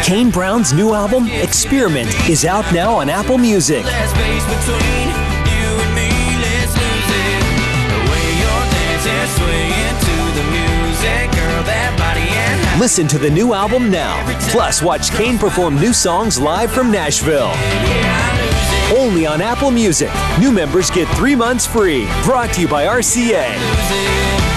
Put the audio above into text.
Kane Brown's new album, Experiment, is out now on Apple Music. Listen to the new album now. Plus, watch Kane perform new songs live from Nashville. Only on Apple Music. New members get 3 months free. Brought to you by RCA.